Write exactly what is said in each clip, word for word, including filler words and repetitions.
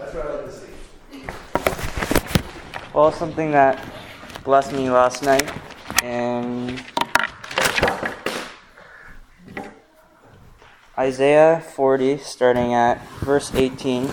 That's what I like to see. Well, something that blessed me last night, and Isaiah forty, starting at verse eighteen,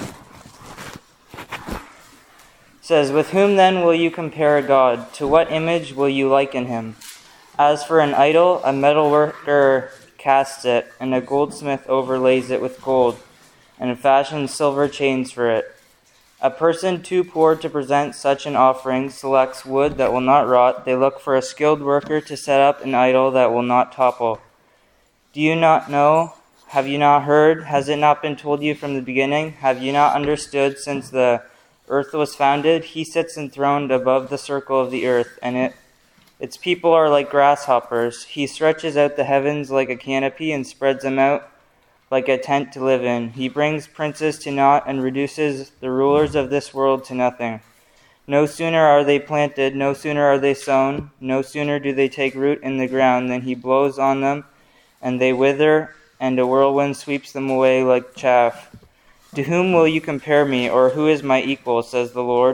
says, "With whom then will you compare a god? To what image will you liken him? As for an idol, a metal worker casts it, and a goldsmith overlays it with gold, and fashions silver chains for it. A person too poor to present such an offering selects wood that will not rot. They look for a skilled worker to set up an idol that will not topple. Do you not know? Have you not heard? Has it not been told you from the beginning? Have you not understood since the earth was founded? He sits enthroned above the circle of the earth, and it its people are like grasshoppers. He stretches out the heavens like a canopy and spreads them out like a tent to live in. He brings princes to naught and reduces the rulers of this world to nothing. No sooner are they planted, no sooner are they sown, no sooner do they take root in the ground than he blows on them, and they wither, and a whirlwind sweeps them away like chaff. To whom will you compare me, or who is my equal, says the Lord?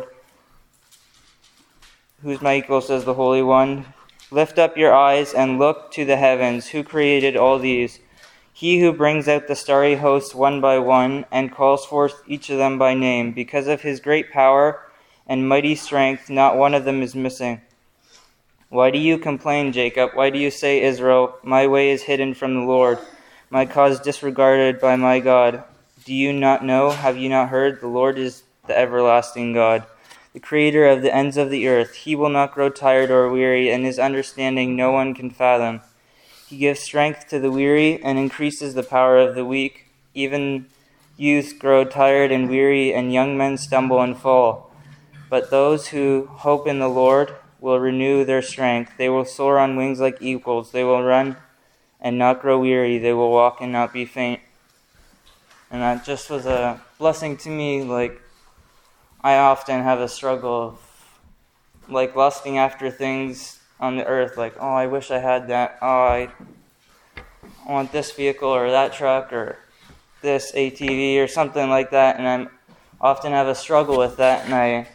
Who is my equal, says the Holy One? Lift up your eyes and look to the heavens. Who created all these? He who brings out the starry hosts one by one and calls forth each of them by name. Because of his great power and mighty strength, not one of them is missing. Why do you complain, Jacob? Why do you say, Israel, my way is hidden from the Lord, my cause disregarded by my God? Do you not know? Have you not heard? The Lord is the everlasting God, the creator of the ends of the earth. He will not grow tired or weary, and his understanding no one can fathom. He gives strength to the weary and increases the power of the weak. Even youths grow tired and weary, and young men stumble and fall. But those who hope in the Lord will renew their strength. They will soar on wings like eagles. They will run and not grow weary. They will walk and not be faint." And that just was a blessing to me. Like, I often have a struggle of, like, lusting after things on the earth, like, oh, I wish I had that, oh, I want this vehicle or that truck or this A T V or something like that, and I often have a struggle with that, and I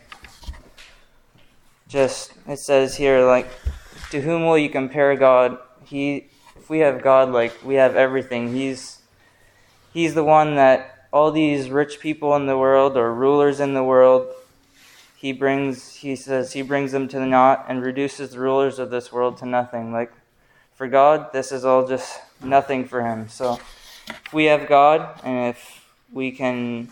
just, it says here, like, to whom will you compare God? He, if we have God, like, we have everything. He's, he's the one that all these rich people in the world or rulers in the world, He brings, he says, he brings them to the naught and reduces the rulers of this world to nothing. Like, for God, this is all just nothing for him. So, if we have God, and if we can,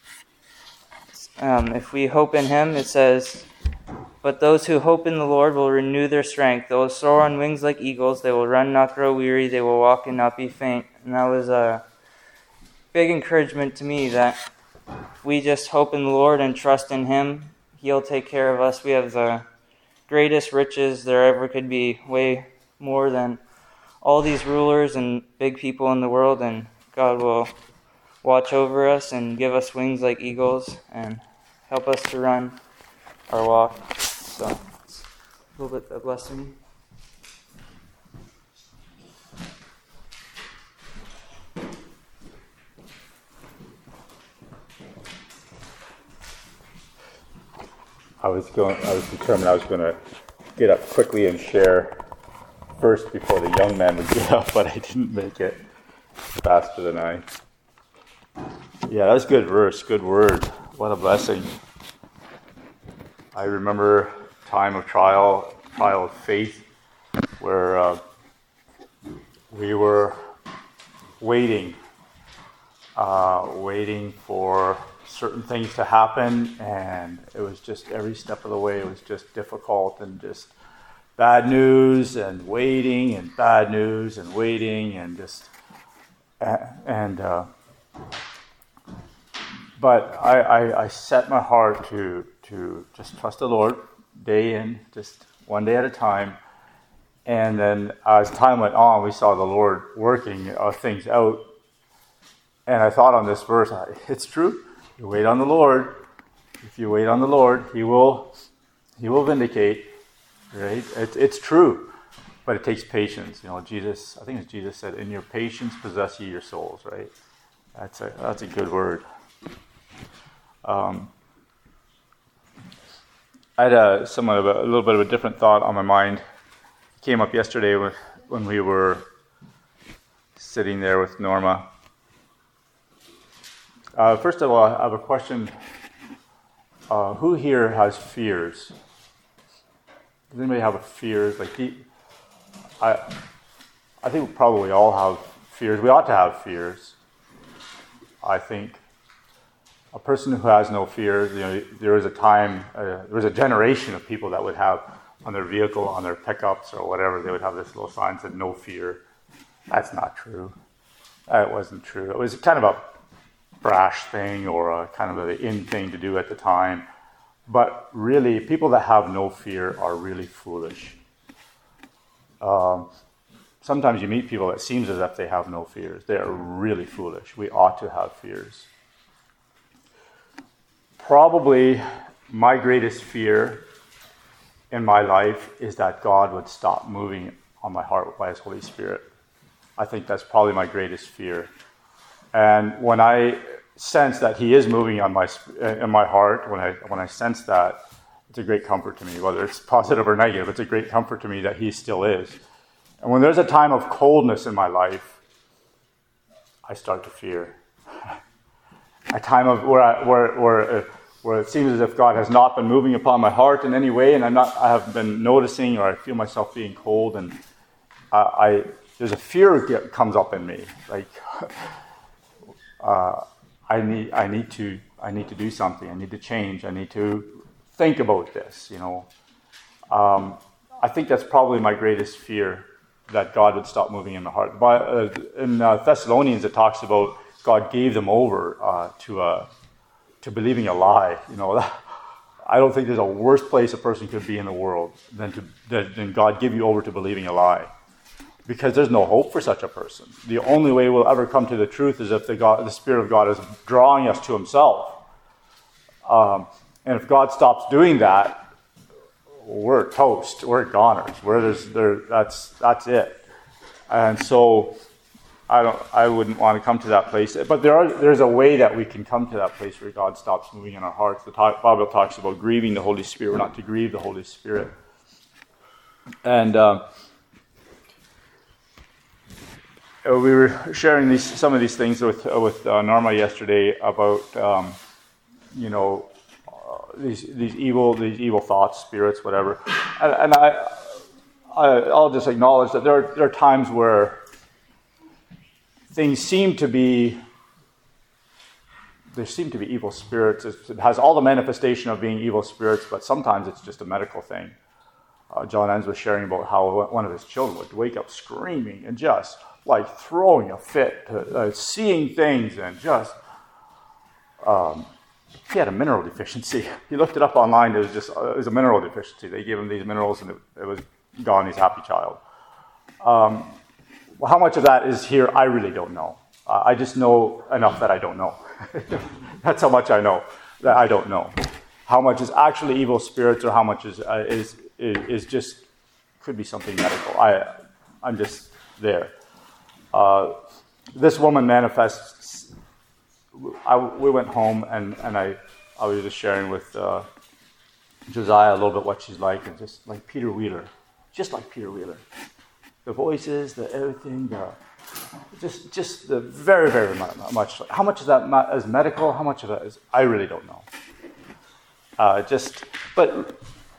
um, if we hope in him, it says, "But those who hope in the Lord will renew their strength. They will soar on wings like eagles. They will run, not grow weary. They will walk and not be faint." And that was a big encouragement to me, that if we just hope in the Lord and trust in him, he'll take care of us. We have the greatest riches there ever could be, way more than all these rulers and big people in the world, and God will watch over us and give us wings like eagles and help us to run our walk. So, it's a little bit of blessing. I was going. I was determined I was going to get up quickly and share first before the young man would get up, but I didn't make it faster than I. Yeah, that was a good verse, good word. What a blessing. I remember time of trial, trial of faith, where uh, we were waiting, uh, waiting for certain things to happen, and it was just every step of the way, it was just difficult and just bad news and waiting and bad news and waiting and just, and, uh, but I, I, I set my heart to, to just trust the Lord day in, just one day at a time. And then as time went on, we saw the Lord working uh, things out. And I thought on this verse, it's true. You wait on the Lord. If you wait on the Lord, He will, He will vindicate. Right? It's it's true, but it takes patience. You know, Jesus. I think it's Jesus said, "In your patience possess ye your souls." Right? That's a that's a good word. Um, I had a somewhat of a, a little bit of a different thought on my mind. It came up yesterday with, when we were sitting there with Norma. Uh, first of all, I have a question. Uh, who here has fears? Does anybody have a fear? Like, deep, I, I think we probably all have fears. We ought to have fears. I think a person who has no fears, you know, there was a time, uh, there was a generation of people that would have on their vehicle, on their pickups or whatever, they would have this little sign that said "No fear." That's not true. That wasn't true. It was kind of a brash thing or a kind of an in thing to do at the time. But really, people that have no fear are really foolish. Um, sometimes you meet people that seems as if they have no fears. They are really foolish. We ought to have fears. Probably my greatest fear in my life is that God would stop moving on my heart by His Holy Spirit. I think that's probably my greatest fear. And when I sense that He is moving on my in my heart, when I when I sense that, it's a great comfort to me. Whether it's positive or negative, it's a great comfort to me that He still is. And when there's a time of coldness in my life, I start to fear. A time of where I, where where uh, where it seems as if God has not been moving upon my heart in any way, and I'm not. I have been noticing, or I feel myself being cold, and I, I there's a fear that comes up in me, like. Uh, I need, I need to, I need to do something. I need to change. I need to think about this. You know, um, I think that's probably my greatest fear, that God would stop moving in my heart. But uh, in uh, Thessalonians, it talks about God gave them over uh, to a, to believing a lie. You know, I don't think there's a worse place a person could be in the world than to than God give you over to believing a lie. Because there's no hope for such a person. The only way we'll ever come to the truth is if the, God, the Spirit of God is drawing us to Himself. Um, and if God stops doing that, we're toast. We're goners. We're there's, there, that's that's it. And so I don't. I wouldn't want to come to that place. But there are there's a way that we can come to that place where God stops moving in our hearts. The talk, Bible talks about grieving the Holy Spirit. We're not to grieve the Holy Spirit. And Uh, we were sharing these some of these things with uh, with uh, Norma yesterday about um, you know uh, these these evil these evil thoughts, spirits, whatever, and, and I, I I'll just acknowledge that there are, there are times where things seem to be there seem to be evil spirits. It has all the manifestation of being evil spirits, but sometimes it's just a medical thing. Uh, John Enns was sharing about how one of his children would wake up screaming and just like throwing a fit, uh, seeing things, and just, um, he had a mineral deficiency. He looked it up online. It was just, uh, it was a mineral deficiency. They gave him these minerals, and it, it was gone. He's a happy child. Um, well, how much of that is here, I really don't know. Uh, I just know enough that I don't know. That's how much I know, that I don't know. How much is actually evil spirits, or how much is uh, is, is is just, could be something medical. I, I'm just there. Uh, this woman manifests. I, we went home, and, and I, I was just sharing with uh, Josiah a little bit what she's like, and just like Peter Wheeler, just like Peter Wheeler. The voices, the everything, the, just just the very very much. How much is that is medical? How much of that is? I really don't know. Uh, just, but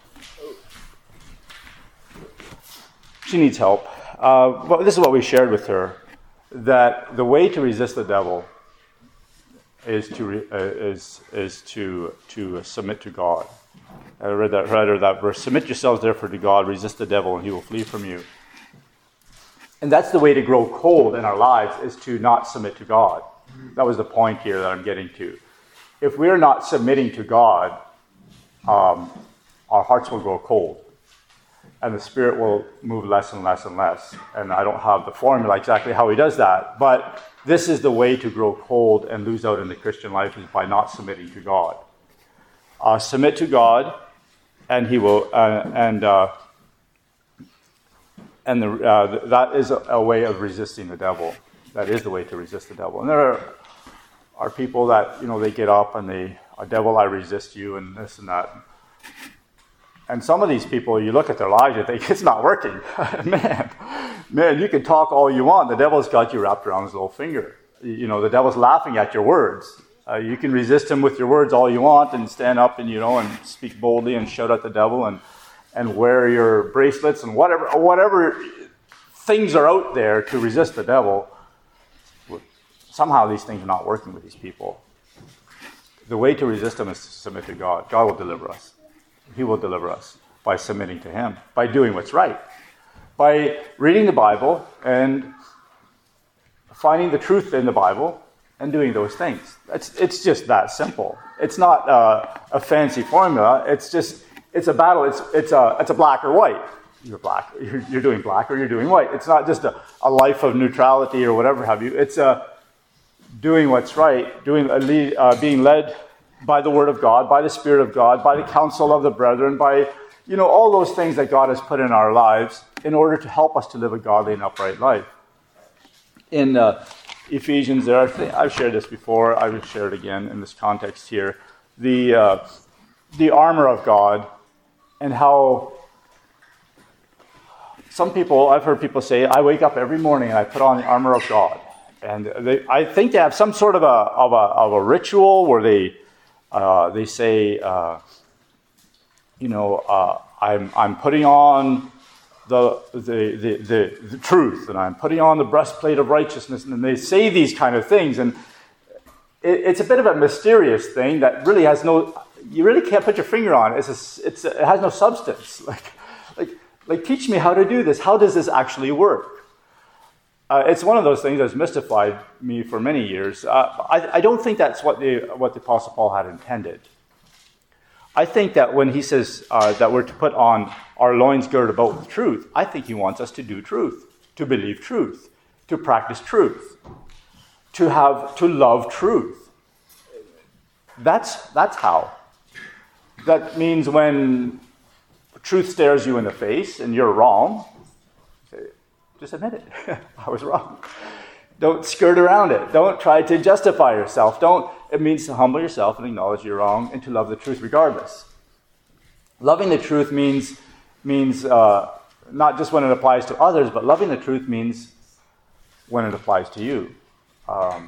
she needs help. Uh, but this is what we shared with her. That the way to resist the devil is to re, uh, is is to to submit to God. I read that read that verse. Submit yourselves therefore to God, resist the devil, and he will flee from you. And that's the way to grow cold in our lives, is to not submit to God. That was the point here that I'm getting to. If we're not submitting to God, um, our hearts will grow cold. And the Spirit will move less and less and less. And I don't have the formula exactly how He does that. But this is the way to grow cold and lose out in the Christian life, is by not submitting to God. Uh, submit to God, and He will, uh, and uh, and the, uh, that is a, a way of resisting the devil. That is the way to resist the devil. And there are, are people that, you know, they get up and they a devil, I resist you, and this and that. And some of these people, you look at their lives, you think, it's not working. man, man, you can talk all you want. The devil's got you wrapped around his little finger. You know, the devil's laughing at your words. Uh, you can resist him with your words all you want and stand up and, you know, and speak boldly and shout at the devil and, and wear your bracelets and whatever, whatever things are out there to resist the devil. Somehow these things are not working with these people. The way to resist them is to submit to God. God will deliver us. He will deliver us by submitting to him, by doing what's right, by reading the Bible and finding the truth in the Bible and doing those things. It's, it's just that simple. It's not uh, a fancy formula. It's just, it's a battle. It's, it's, a, it's a black or white. You're black. You're, you're doing black or you're doing white. It's not just a, a life of neutrality or whatever have you. It's a doing what's right, doing uh, being led by the Word of God, by the Spirit of God, by the counsel of the brethren, by, you know, all those things that God has put in our lives in order to help us to live a godly and upright life. In uh, Ephesians, there, I think I've shared this before. I will share it again in this context here. The uh, the armor of God, and how some people, I've heard people say, I wake up every morning and I put on the armor of God. And they, I think they have some sort of a of a of a ritual where they uh, they say, uh, you know, uh, I'm I'm putting on the the, the the the truth, and I'm putting on the breastplate of righteousness, and they say these kind of things, and it, it's a bit of a mysterious thing that really has no, you really can't put your finger on it. It's a, it's a, it has no substance. Like like like teach me how to do this. How does this actually work? Uh, it's one of those things that's mystified me for many years. Uh, I, I don't think that's what the what the Apostle Paul had intended. I think that when he says uh, that we're to put on our loins girded about with truth, I think he wants us to do truth, to believe truth, to practice truth, to have to love truth. That's that's how. That means when truth stares you in the face and you're wrong, just admit it. I was wrong. Don't skirt around it. Don't try to justify yourself. Don't. It means to humble yourself and acknowledge you're wrong and to love the truth regardless. Loving the truth means means uh, not just when it applies to others, but loving the truth means when it applies to you. Um,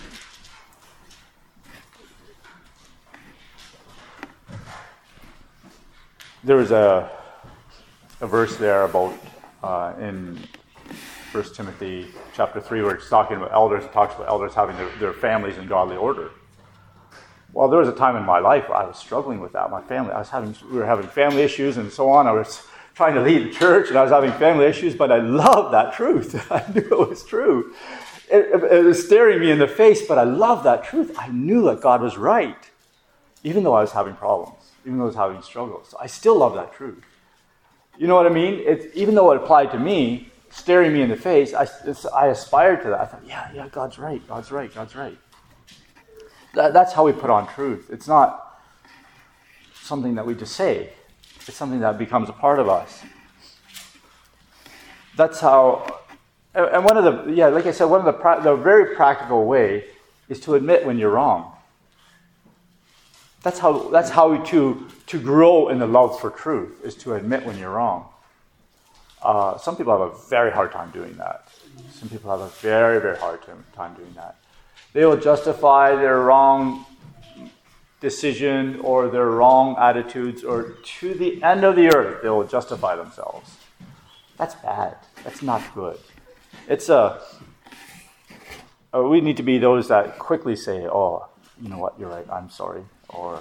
there is a a verse there about uh, in First Timothy chapter three, where it's talking about elders, it talks about elders having their, their families in godly order. Well, there was a time in my life where I was struggling with that. My family, I was having, we were having family issues and so on. I was trying to lead the church, and I was having family issues, but I loved that truth. I knew it was true. It, it, it was staring me in the face, but I loved that truth. I knew that God was right, even though I was having problems, even though I was having struggles. I still love that truth. You know what I mean? It, even though it applied to me, staring me in the face, I, I aspired to that. I thought, yeah, yeah, God's right, God's right, God's right. That, that's how we put on truth. It's not something that we just say. It's something that becomes a part of us. That's how, and one of the, yeah, like I said, one of the, the very practical way is to admit when you're wrong. That's how, that's how to, to grow in the love for truth, is to admit when you're wrong. Uh, some people have a very hard time doing that. Some people have a very, very hard time doing that. They will justify their wrong decision or their wrong attitudes, or to the end of the earth, they will justify themselves. That's bad. That's not good. It's a. Uh, we need to be those that quickly say, "Oh, you know what? You're right. I'm sorry." Or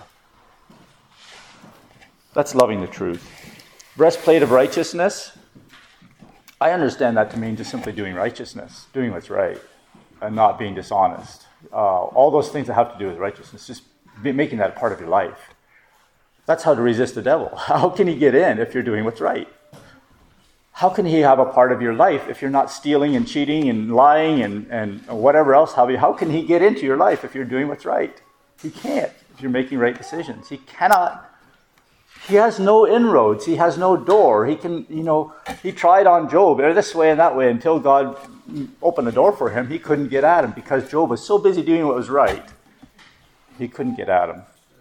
that's loving the truth. Breastplate of righteousness. I understand that to mean just simply doing righteousness, doing what's right, and not being dishonest. Uh, all those things that have to do with righteousness, just be, making that part of your life. That's how to resist the devil. How can he get in if you're doing what's right? How can he have a part of your life if you're not stealing and cheating and lying and, and whatever else have you? How can he get into your life if you're doing what's right? He can't if you're making right decisions. He cannot. He has no inroads. He has no door. He can, you know, he tried on Job this way and that way until God opened the door for him. He couldn't get at him because Job was so busy doing what was right. He couldn't get at him.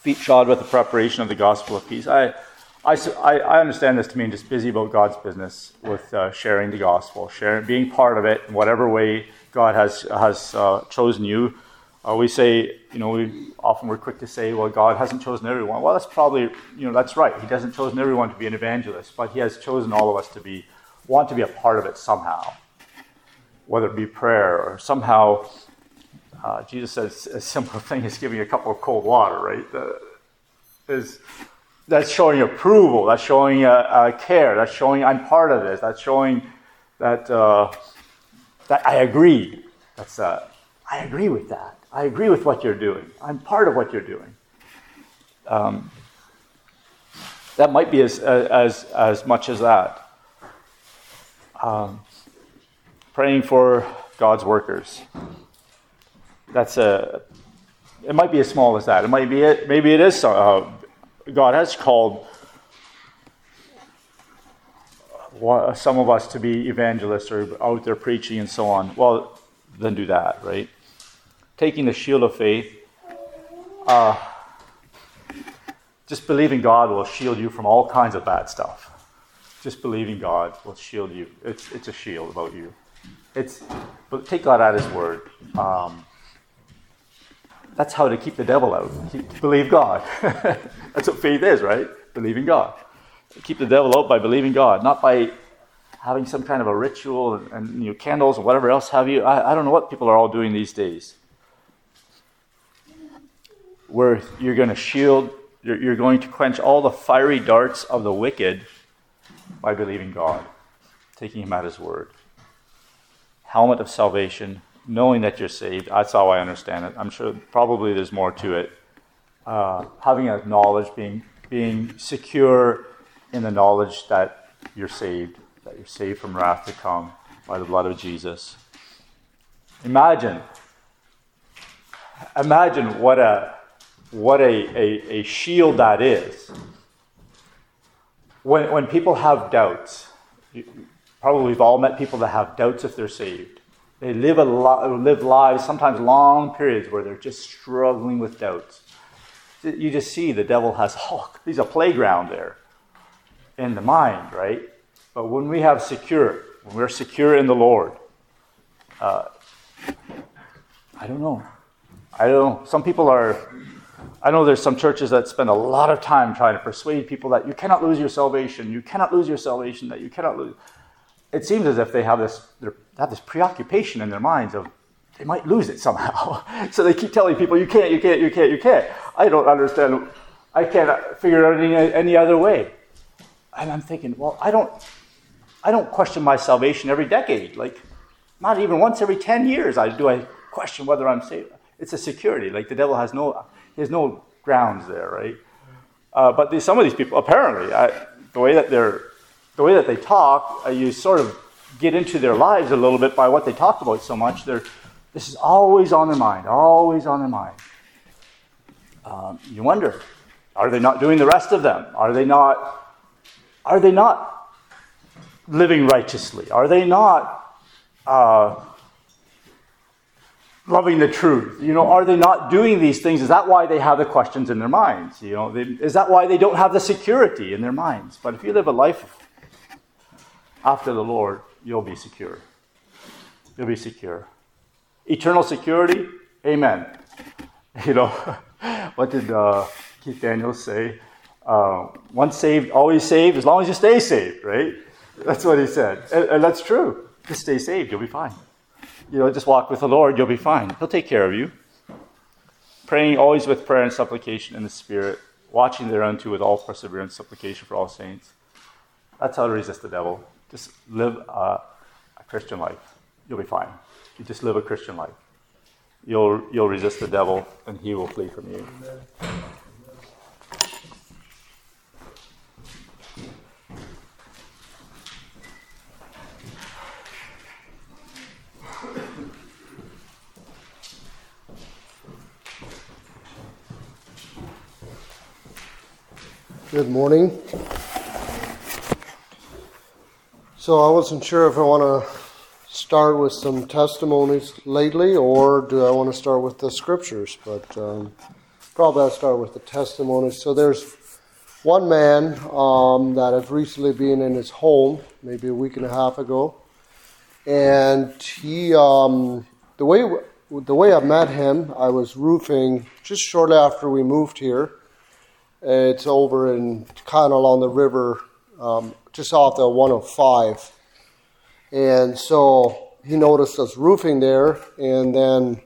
feet shod with the preparation of the gospel of peace. I, I, I understand this to mean just busy about God's business with uh, sharing the gospel, sharing, being part of it in whatever way God has has uh, chosen you. Uh, we say, you know, we often we're quick to say, well, God hasn't chosen everyone. Well, that's probably, you know, that's right. He hasn't chosen everyone to be an evangelist, but He has chosen all of us to be, want to be a part of it somehow, whether it be prayer or somehow. Uh, Jesus says a simple thing is giving a cup of cold water, right? Uh, is that's showing approval. That's showing uh, uh, care. That's showing I'm part of this. That's showing that uh, that I agree. That's uh, I agree with that. I agree with what you're doing. I'm part of what you're doing. Um, that might be as as as much as that. Um, praying for God's workers. That's a. It might be as small as that. It might be. It, maybe it is. Uh, God has called some of us to be evangelists or out there preaching and so on. Well, then do that, right? Taking the shield of faith. Uh, just believing God will shield you from all kinds of bad stuff. Just believing God will shield you. It's it's a shield about you. It's but take God at His word. Um, That's how to keep the devil out. Keep, believe God. That's what faith is, right? Believing God. Keep the devil out by believing God, not by having some kind of a ritual and, and you know, candles and whatever else have you. I, I don't know what people are all doing these days. Where you're going to shield, you're, you're going to quench all the fiery darts of the wicked by believing God, taking Him at His word. Helmet of salvation. Knowing that you're saved, that's how I understand it. I'm sure probably there's more to it. Uh, having a knowledge, being being secure in the knowledge that you're saved, that you're saved from wrath to come by the blood of Jesus. Imagine, imagine what a what a, a, a shield that is. When when people have doubts, you, probably we've all met people that have doubts if they're saved. They live a lo- live lives, sometimes long periods, where they're just struggling with doubts. You just see the devil has, oh, he's a playground there in the mind, right? But when we have secure, when we're secure in the Lord, uh, I don't know. I don't know. Some people are, I know there's some churches that spend a lot of time trying to persuade people that you cannot lose your salvation, you cannot lose your salvation, that you cannot lose. It seems as if they have this, they have this preoccupation in their minds of they might lose it somehow. So they keep telling people, you can't, you can't, you can't, you can't. I don't understand. I can't figure it out any, any other way. And I'm thinking, well, I don't, I don't question my salvation every decade. Like, not even once every ten years I do I question whether I'm saved. It's a security. Like the devil has no, he has no grounds there, right? Uh, but these, some of these people, apparently, I, the way that they're The way that they talk, uh, you sort of get into their lives a little bit by what they talk about so much. They're, this is always on their mind, always on their mind. Um, you wonder, are they not doing the rest of them? Are they not? Are they not living righteously? Are they not uh, loving the truth? You know, are they not doing these things? Is that why they have the questions in their minds? You know, they, is that why they don't have the security in their minds? But if you live a life of after the Lord, you'll be secure. You'll be secure. Eternal security, amen. You know, what did uh, Keith Daniels say? Uh, once saved, always saved, as long as you stay saved, right? That's what he said. And, and that's true. Just stay saved, you'll be fine. You know, just walk with the Lord, you'll be fine. He'll take care of you. Praying always with prayer and supplication in the Spirit, watching thereunto with all perseverance, supplication for all saints. That's how to resist the devil. Just live uh, a Christian life. You'll be fine. You just live a Christian life. You'll you'll resist the devil, and he will flee from you. Good morning. So I wasn't sure if I want to start with some testimonies lately, or do I want to start with the scriptures? But um, probably I'll start with the testimony. So there's one man um, that has recently been in his home, maybe a week and a half ago, and he, um, the way the way I met him, I was roofing just shortly after we moved here. It's over in kind of along the river, um, just off the one oh five, and so he noticed us roofing there, and then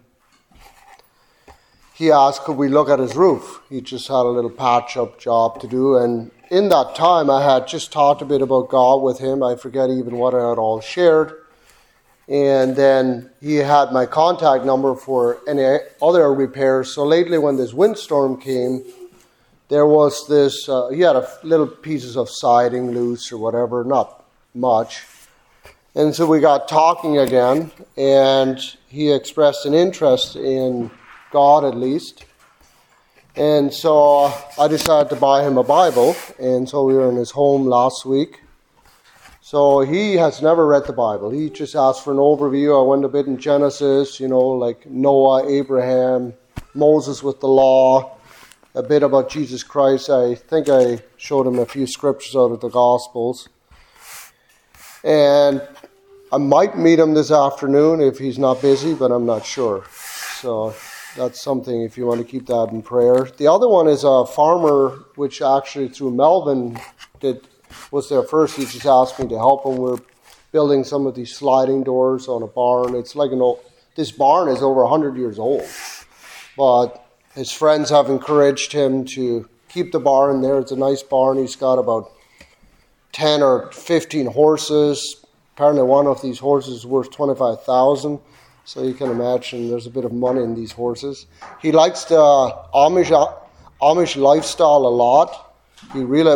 he asked, could we look at his roof? He just had a little patch-up job to do. And in that time, I had just talked a bit about God with him. I forget even what I had all shared. And then he had my contact number for any other repairs. So lately, when this windstorm came, there was this, uh, he had a little pieces of siding loose or whatever, not much. And so we got talking again, and he expressed an interest in God at least. And so I decided to buy him a Bible, and so we were in his home last week. So he has never read the Bible. He just asked for an overview. I went a bit in Genesis, you know, like Noah, Abraham, Moses with the law, a bit about Jesus Christ. I think I showed him a few scriptures out of the Gospels. And I might meet him this afternoon if he's not busy, but I'm not sure. So that's something if you want to keep that in prayer. The other one is a farmer, which actually through Melvin did was there first. He just asked me to help him. We're building some of these sliding doors on a barn. It's like an old, this barn is over one hundred years old. But his friends have encouraged him to keep the barn there. It's a nice barn. He's got about ten or fifteen horses. Apparently one of these horses is worth twenty-five thousand dollars. So you can imagine there's a bit of money in these horses. He likes the Amish Amish lifestyle a lot. He really